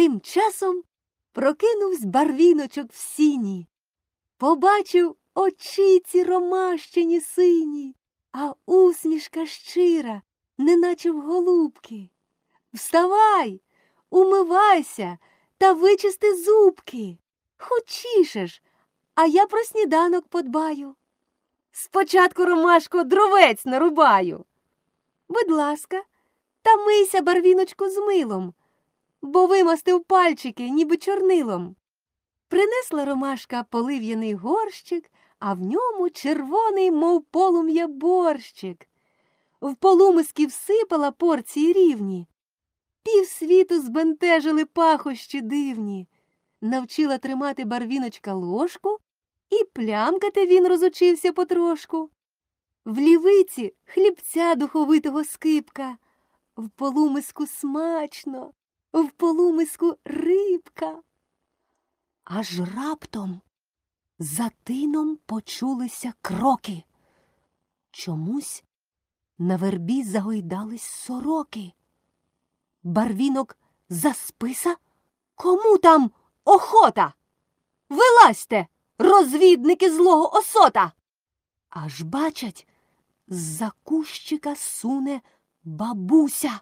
Тим часом прокинувсь барвіночок в сіні. Побачив очиці ромашчині сині, а усмішка щира, неначе в голубки. Вставай, умивайся та вичисти зубки. Хочішеш, а я про сніданок подбаю. Спочатку, ромашко, дровець нарубаю. Будь ласка, та мийся, барвіночку, з милом, бо вимастив пальчики, ніби чорнилом. Принесла ромашка полив'яний горщик, а в ньому червоний, мов полум'я, борщик. В полумиски всипала порції рівні. Півсвіту збентежили пахощі дивні. Навчила тримати барвіночка ложку, і плямкати він розучився потрошку. В лівиці хлібця духовитого скипка, в полумиску смачно, в полумиску рибка. Аж раптом за тином почулися кроки. Чомусь на вербі загойдались сороки. Барвінок засписа? Кому там охота? Вилазьте, розвідники злого осота! Аж бачать, з-за кущика суне бабуся.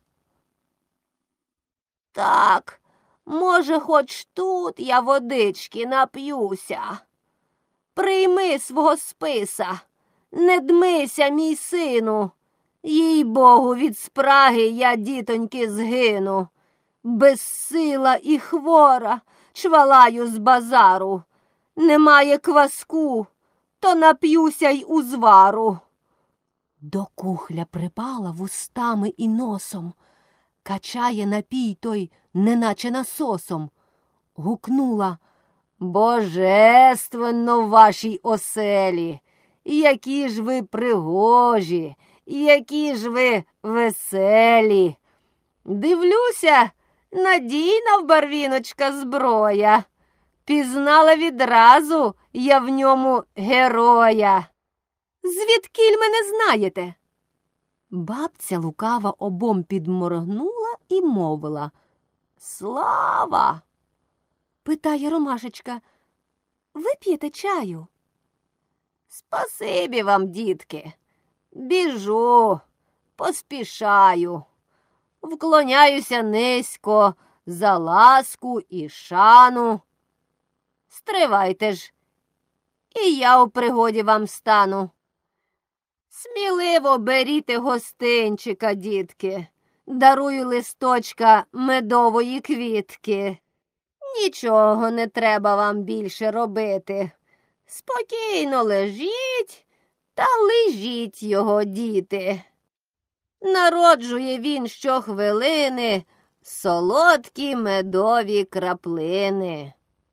Так, може, хоч тут я водички нап'юся. Прийми свого списа, не дмися, мій сину. Їй-богу, від спраги я, дітоньки, згину. Безсила і хвора чвалаю з базару. Немає кваску, то нап'юся й узвару. До кухля припала вустами і носом, качає напій той, неначе насосом. Гукнула: божественно в вашій оселі, які ж ви пригожі, які ж ви веселі. Дивлюся, надійна в барвіночка зброя. Пізнала відразу я в ньому героя. Звідкіль мене знаєте? Бабця лукава обом підморгнула і мовила: Слава! Питає ромашечка: ви п'єте чаю? Спасибі вам, дітки. Біжу, поспішаю. Вклоняюся низько за ласку і шану. Стривайте ж, і я у пригоді вам стану. Сміливо беріте гостинчика, дітки, дарую листочка медової квітки. Нічого не треба вам більше робити. Спокійно лежіть та лежіть його, діти. Народжує він щохвилини солодкі медові краплини.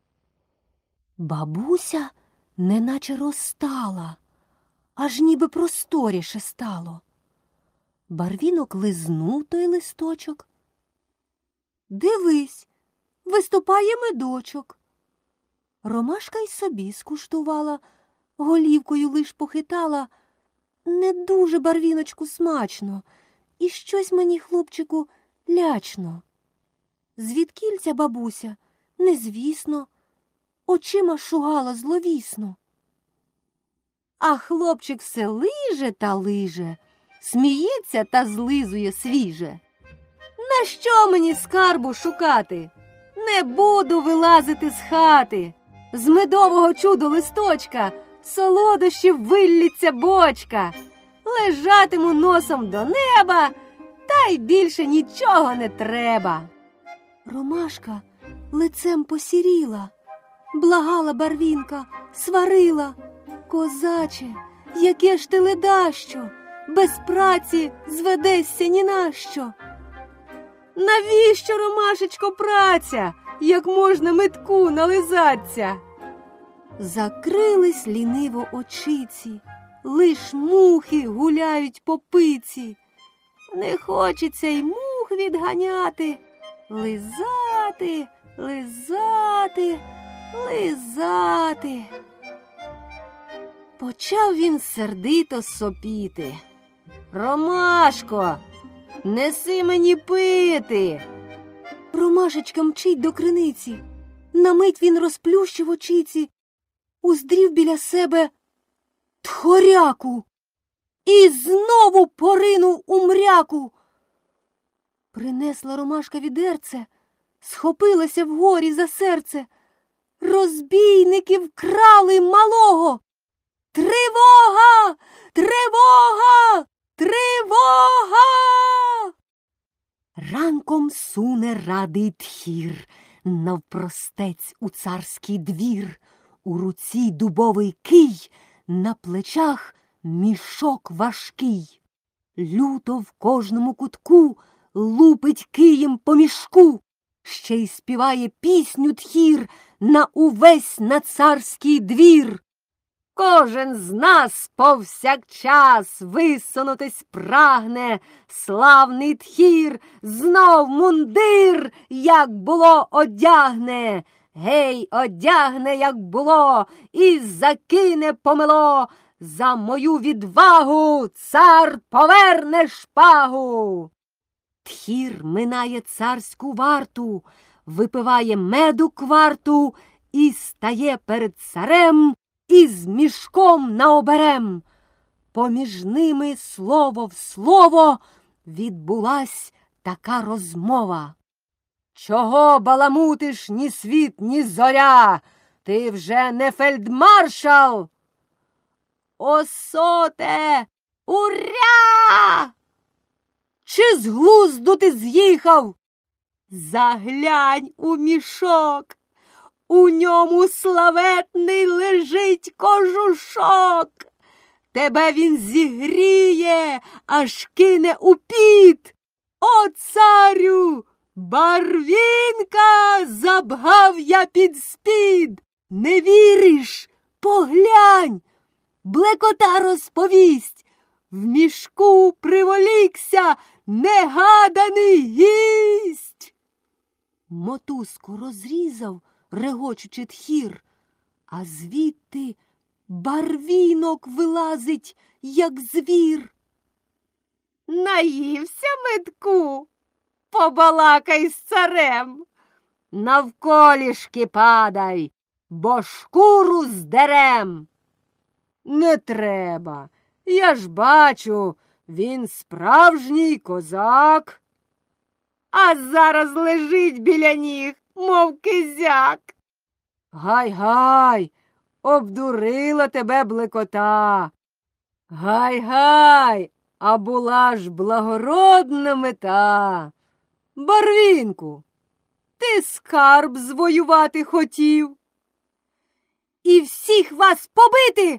Бабуся неначе розтала, аж ніби просторіше стало. Барвінок лизнув той листочок. Дивись, виступає медочок. Ромашка й собі скуштувала, голівкою лиш похитала. Не дуже, барвіночку, смачно, і щось мені, хлопчику, лячно. Звідкіль ця бабуся? Незвісно. Очима шугала зловісно. А хлопчик все лиже та лиже, сміється та злизує свіже. Нащо мені скарбу шукати? Не буду вилазити з хати. З медового чудо листочка солодощів виллється бочка. Лежатиму носом до неба, та й більше нічого не треба. Ромашка лицем посіріла, благала барвінка, сварила. Козаче, яке ж ти ледащо, без праці зведешся ні на що. Навіщо, ромашечко, праця, як можна метку нализаться? Закрились ліниво очиці, лиш мухи гуляють по пиці. Не хочеться й мух відганяти, лизати, лизати, лизати. Почав він сердито сопіти. Ромашко, неси мені пити. Ромашечка мчить до криниці. На мить він розплющив очіці, уздрів біля себе тхоряку і знову поринув у мряку. Принесла Ромашка відерце, схопилася вгорі за серце. Розбійники вкрали малого. Тривога! Тривога! Тривога! Ранком суне радий тхір навпростець у царський двір. У руці дубовий кий, на плечах мішок важкий. Люто в кожному кутку лупить києм по мішку. Ще й співає пісню тхір на увесь на царський двір. Кожен з нас повсякчас висунутись прагне, славний тхір знов мундир, як було, одягне. Гей, одягне, як було, і закине помило. За мою відвагу цар поверне шпагу. Тхір минає царську варту, випиває меду кварту і стає перед царем із мішком наоберем. Поміж ними слово в слово відбулась така розмова. Чого баламутиш ні світ, ні зоря? Ти вже не фельдмаршал? Осоте! Уря! Чи з глузду ти з'їхав? Заглянь у мішок. У ньому славетний лежить кожушок. Тебе він зігріє, аж кине у піт. О, царю, барвінка забгав я під спід. Не віриш? Поглянь. Блекота розповість. В мішку приволікся негаданий гість. Мотузку розрізав, регочучи тхір, а звідти барвінок вилазить, як звір. Наївся метку, побалакай з царем. Навколішки падай, бо шкуру здерем. Не треба, я ж бачу, він справжній козак. А зараз лежить біля ніг, мов кизяк. Гай-гай, обдурила тебе блекота. Гай-гай, а була ж благородна мета. Барвінку, ти скарб звоювати хотів. І всіх вас побити?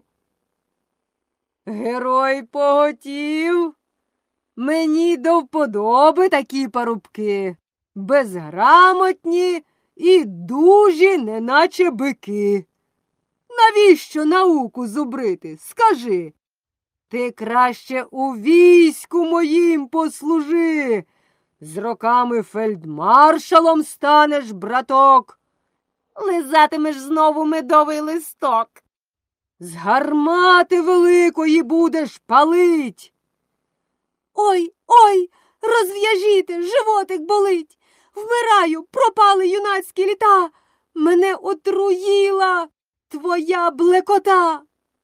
Герой поготів. Мені до вподоби такі парубки, безграмотні і дужі, неначе бики. Навіщо науку зубрити, скажи? Ти краще у війську моїм послужи. З роками фельдмаршалом станеш, браток. Лизатимеш знову медовий листок. З гармати великої будеш палить. Ой, ой, розв'яжіте, животик болить. Вмираю, пропали юнацькі літа. Мене отруїла твоя блекота.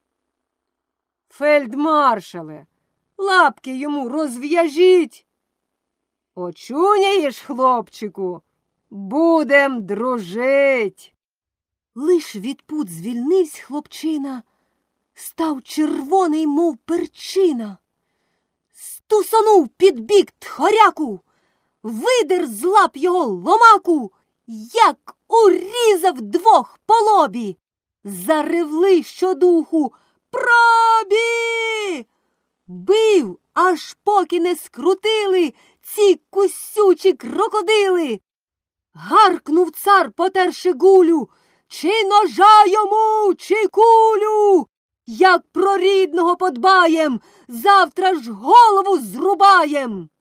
Фельдмаршале, лапки йому розв'яжіть. Очуняєш, хлопчику, будем дружить. Лиш від пут звільнивсь хлопчина, став червоний, мов перчина. Стусанув під бік тхоряку, видер з лап його ломаку, як урізав двох по лобі. Заревли щодуху: пробі! Бив, аж поки не скрутили ці кусючі крокодили. Гаркнув цар, потерши гулю: чи ножа йому, чи кулю? Як про рідного подбаєм, завтра ж голову зрубаєм.